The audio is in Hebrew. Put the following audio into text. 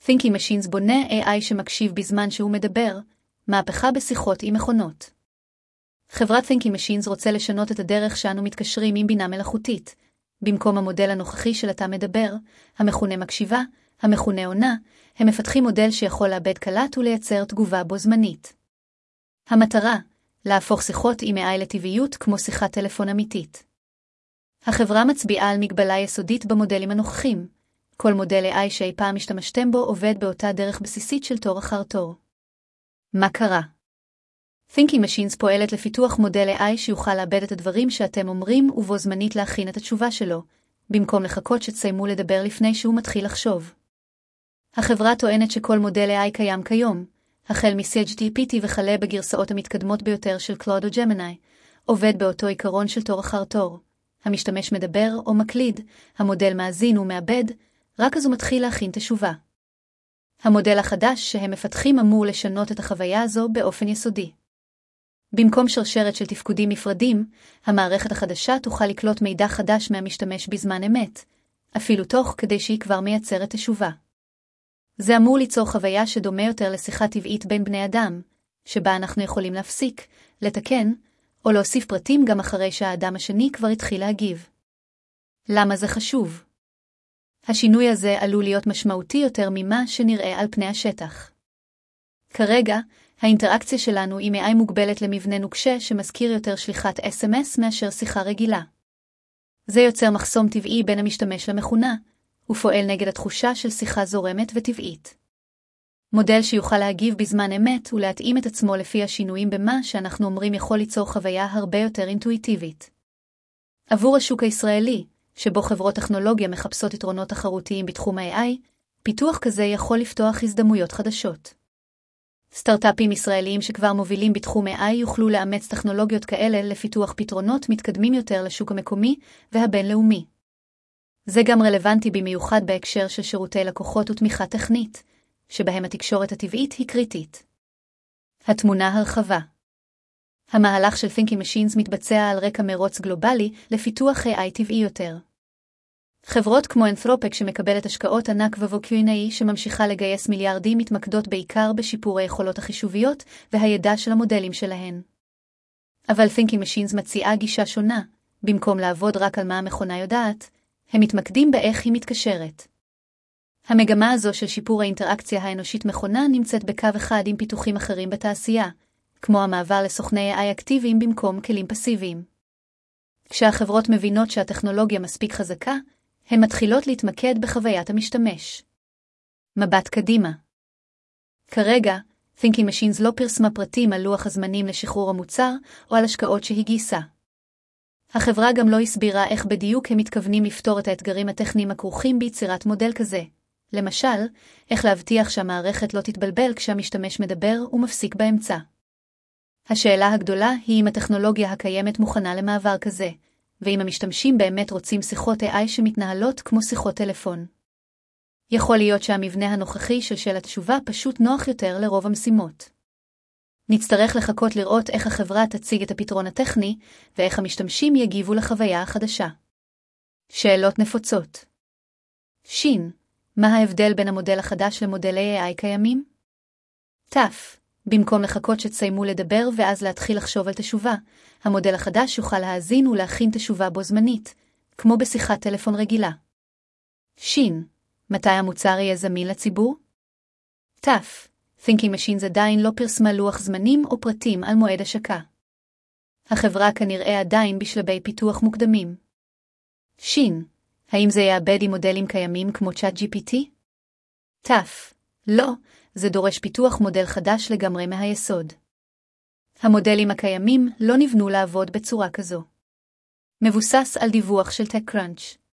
Thinking Machines בונה AI שמקשיב בזמן שהוא מדבר, מהפכה בשיחות עם מכונות. חברת Thinking Machines רוצה לשנות את הדרך שאנו מתקשרים עם בינה מלאכותית. במקום המודל הנוכחי של אתה מדבר, המכונה מקשיבה, המכונה עונה, הם מפתחים מודל שיכול לאבד קלט ולייצר תגובה בו זמנית. המטרה, להפוך שיחות עם AI לטבעיות כמו שיחת טלפון אמיתית. החברה מצביעה על מגבלה יסודית במודלים הנוכחים. כל מודל AI שאי פעם השתמשתם בו עובד באותה דרך בסיסית של תור אחר תור. מה קרה? Thinking Machines פועלת לפיתוח מודל AI שיוכל לאבד את הדברים שאתם אומרים ובו זמנית להכין את התשובה שלו, במקום לחכות שתסיימו לדבר לפני שהוא מתחיל לחשוב. החברה טוענת שכל מודל AI קיים כיום, החל מ-ChatGPT וכלה בגרסאות המתקדמות ביותר של Claude או Gemini, עובד באותו עיקרון של תור אחר תור. המשתמש מדבר או מקליד, המודל מאזין ומאבד, רק אז הוא מתחיל להכין תשובה. המודל החדש שהם מפתחים אמור לשנות את החוויה הזו באופן יסודי. במקום שרשרת של תפקודים נפרדים, המערכת החדשה תוכל לקלוט מידע חדש מהמשתמש בזמן אמת, אפילו תוך כדי שהיא כבר מייצרת תשובה. זה אמור ליצור חוויה שדומה יותר לשיחה טבעית בין בני אדם, שבה אנחנו יכולים להפסיק, לתקן, או להוסיף פרטים גם אחרי שהאדם השני כבר התחיל להגיב. למה זה חשוב? השינוי הזה עלול להיות משמעותי יותר ממה שנראה על פני השטח. כרגע, האינטראקציה שלנו עם AI מוגבלת למבנה נוקשה שמזכיר יותר שליחת SMS מאשר שיחה רגילה. זה יוצר מחסום טבעי בין המשתמש למכונה, ופועל נגד התחושה של שיחה זורמת וטבעית. מודל שיוכל להגיב בזמן אמת ולהתאים את עצמו לפי השינויים במה שאנחנו אומרים יכול ליצור חוויה הרבה יותר אינטואיטיבית. עבור השוק הישראלי, שבו חברות טכנולוגיה מחפשות יתרונות תחרותיים בתחום ה-AI, פיתוח כזה יכול לפתוח הזדמנויות חדשות. סטארט-אפים ישראליים שכבר מובילים בתחום AI יוכלו לאמץ טכנולוגיות כאלה לפיתוח פתרונות מתקדמים יותר לשוק המקומי והבינלאומי. זה גם רלוונטי במיוחד בהקשר של שירותי לקוחות ותמיכה טכנית, שבהם התקשורת הטבעית היא קריטית. התמונה הרחבה. המהלך של Thinking Machines מתבצע על רקע מרוץ גלובלי לפיתוח AI טבעי יותר. חברות כמו אנתרופק שמקבלת השקעות ענק ו-Q&A שממשיכה לגייס מיליארדים מתמקדות בעיקר בשיפור היכולות החישוביות והידע של המודלים שלהן. אבל Thinking Machines מציעה גישה שונה, במקום לעבוד רק על מה המכונה יודעת, הם מתמקדים באיך היא מתקשרת. המגמה הזו של שיפור האינטראקציה האנושית מכונה נמצאת בקו אחד עם פיתוחים אחרים בתעשייה, כמו המעבר לסוכני AI אקטיביים במקום כלים פסיביים. כשהחברות מבינות שהטכנולוגיה מספיק חזקה, הן מתחילות להתמקד בחוויית המשתמש. מבט קדימה. כרגע, Thinking Machines לא פרסמה פרטים על לוח הזמנים לשחרור המוצר או על השקעות שהיא גייסה. החברה גם לא הסבירה איך בדיוק הם מתכוונים לפתור את האתגרים הטכניים הכרוכים ביצירת מודל כזה. למשל, איך להבטיח שהמערכת לא תתבלבל כשהמשתמש מדבר ומפסיק באמצע. השאלה הגדולה היא אם הטכנולוגיה הקיימת מוכנה למעבר כזה, ואם המשתמשים באמת רוצים שיחות AI שמתנהלות כמו שיחות טלפון. יכול להיות שהמבנה הנוכחי של התשובה פשוט נוח יותר לרוב המשימות. נצטרך לחכות לראות איך החברה תציג את הפתרון הטכני, ואיך המשתמשים יגיבו לחוויה החדשה. שאלות נפוצות. שין, מה ההבדל בין המודל החדש למודלי AI קיימים? תף, במקום לחכות שתסיימו לדבר ואז להתחיל לחשוב על תשובה, המודל החדש יוכל להאזין ולהכין תשובה בו זמנית, כמו בשיחת טלפון רגילה. שין, מתי המוצר יהיה זמין לציבור? תף, Thinking Machines עדיין לא פרסמה לוח זמנים או פרטים על מועד השקה. החברה כנראה עדיין בשלבי פיתוח מוקדמים. שין, האם זה יעבד עם מודלים קיימים כמו ChatGPT? תף, לא, זה דורש פיתוח מודל חדש לגמרי מהיסוד. המודלים הקיימים לא נבנו לעבוד בצורה כזו. מבוסס על דיווח של TechCrunch.